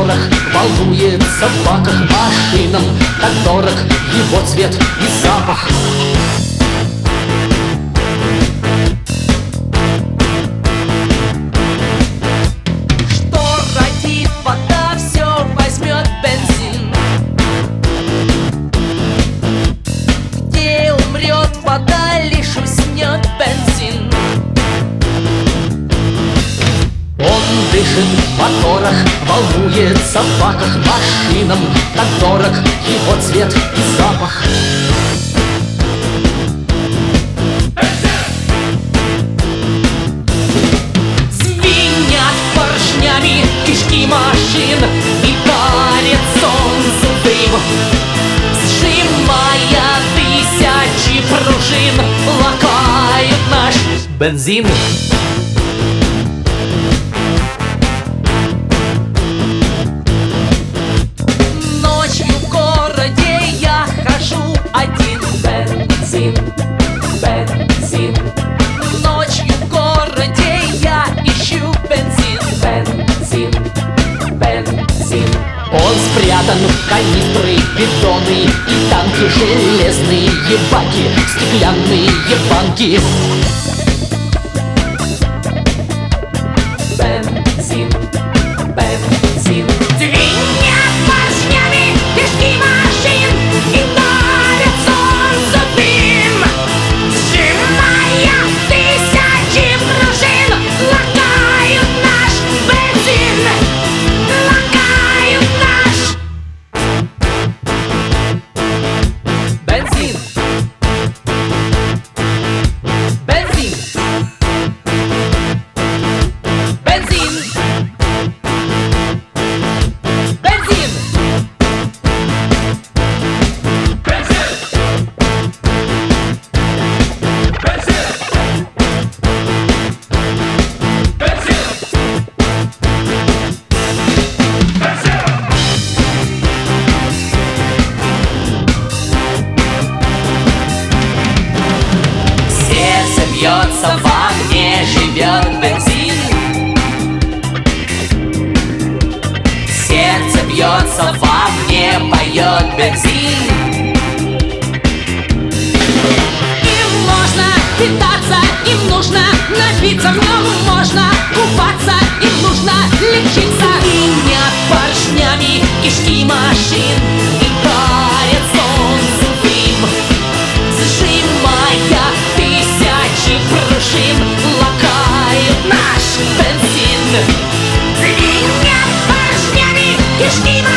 моторах волнуется в баках машинам. Так дорог его цвет и запах. Что родит вода, все возьмет бензин. Где умрет вода, лишь уснет бензин. Он дышит в моторах, волнуется в баках машинам. Так дорог его цвет и запах. Звенят поршнями кишки машин, и парит солнцу дым, сжимая тысячи пружин, лакают наш Бензин. Ночью в городе я хожу один. Бензин, бензин. Ночью в городе я ищу бензин. Бензин, бензин. Он спрятан в канистры, бидоны и танки, железные баки, стеклянные банки. Бензин, бензин. Звенят поршнями кишки машин, и дарит солнце дым, сжимая тысячи пружин, лакают наш бензин, лакают наш бензин. Бензин. Бензин. Бензин. Сердце бьется, во мне живет бензин. Сердце бьется, во мне поет бензин. Им можно питаться, им нужно напиться, в нем можно купаться, им нужно лечиться. Звенят поршнями кишки машин, и парит солнцу дым, сжимая тысячи пружин, лакают наш бензин. Звенят поршнями кишки машин.